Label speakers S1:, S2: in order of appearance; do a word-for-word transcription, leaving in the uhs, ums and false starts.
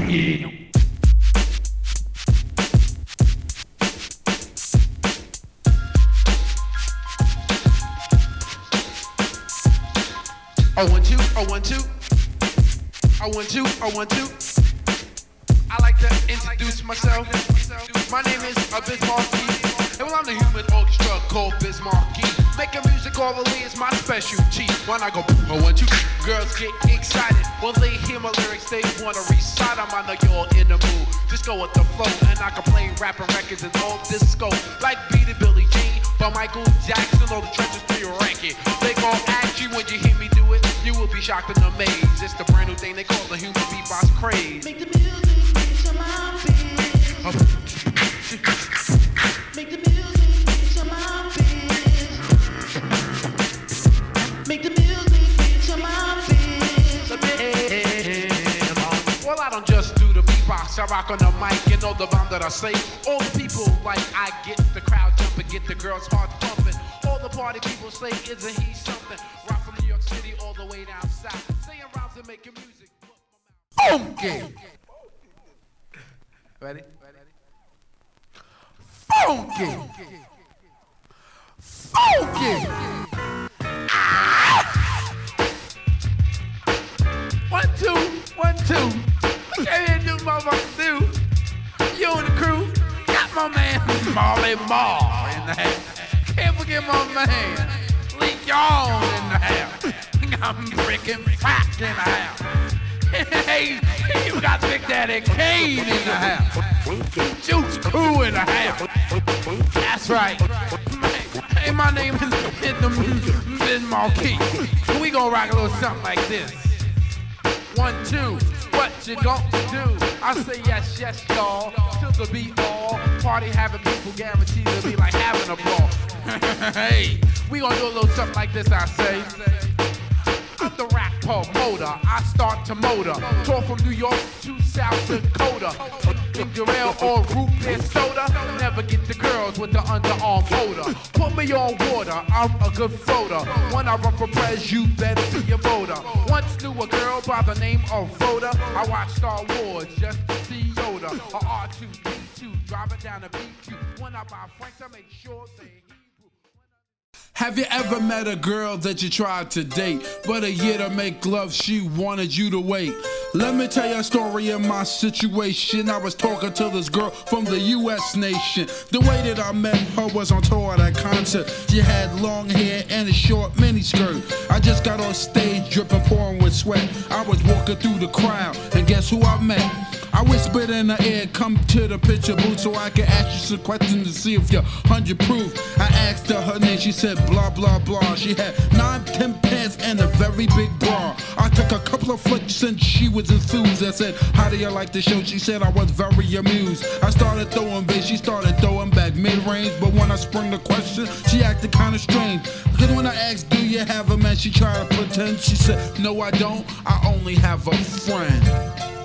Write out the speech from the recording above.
S1: yeah. Oh, one, two, oh, one, two. Oh, one, two, oh, one, two. I like to introduce myself. My name is Bismarcky, and well, I'm the human orchestra called Bismarcky. Making music orally is my specialty. When I go, oh, one, two, girls get excited. When they hear my lyrics, they wanna recite them. I know you're in the mood. Just go with the flow, and I can play rapping records and all disco. Like Beat It, Billie Jean, by Michael Jackson, all the trenches to your ranking. They gon' ask you when you hear me do it. You will be shocked and amazed. It's the brand new thing they call the human beatbox craze.
S2: Make the music reach my biz.
S1: Oh.
S2: Make the music reach my biz. Make the music reach my biz.
S1: Well, I don't just do the beatbox. I rock on the mic. You know the bomb that I say. All the people like I get the crowd jumping, get the girls heart pumping. All the party people say, isn't he something? Rock from New York City all the way down south. Saying rhymes and making music.
S3: Funky.
S1: Ready?
S3: Funky. Funky. Ah! One, two, one, two. Look at here, do motherfuckers do. You and the crew got my man Marley Marl in the house. Can't forget my man Lee Young in the house. I'm freaking fat in the house. Hey, you got Big Daddy Kane in the house. Juice Crew in the house. That's right. Hey, my name is Bismarcky. We gonna rock a little something like this. One, two, what you gonna do? I say yes, yes, y'all. Till the beat all. Party having people guaranteed to be like having a ball. Hey, we gonna do a little something like this, I say. I'm the rap promoter, I start to motor. Tour from New York to South Dakota. Ginger ale or root beer soda. Never get the girls with the underarm motor. Put me on water, I'm a good floater. When I run for pres, you better be a voter. Once knew a girl by the name of Rhoda. I watched Star Wars just to see Yoda. A R two D two driving down the B Q. When I buy Franks, I make sure they.
S4: Have you ever met a girl that you tried to date, but a year to make love, she wanted you to wait? Let me tell you a story of my situation. I was talking to this girl from the U S nation. The way that I met her was on tour at a concert. She had long hair and a short miniskirt. I just got on stage dripping, pouring with sweat. I was walking through the crowd, and guess who I met? I whispered in her ear, come to the picture booth so I can ask you some questions to see if you're one hundred proof. I asked her her name, she said blah, blah, blah. She had nine, ten pants and a very big bra. I took a couple of flicks and she was enthused. I said, how do you like the show? She said I was very amused. I started throwing bass, she started throwing back mid-range. But when I sprung the question, she acted kind of strange. Because when I asked, do you have a man? She tried to pretend. She said, no, I don't. I only have a friend.